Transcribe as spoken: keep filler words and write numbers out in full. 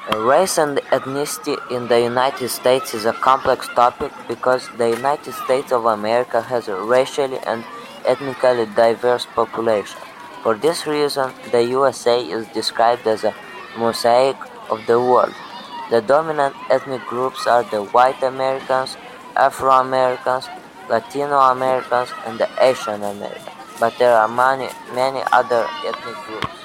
Race and ethnicity in the United States is a complex topic because the United States of America has a racially and ethnically diverse population. For this reason, the U S A is described as a mosaic of the world. The dominant ethnic groups are the white Americans, Afro Americans, Latino Americans, and the Asian Americans, but there are many, many other ethnic groups.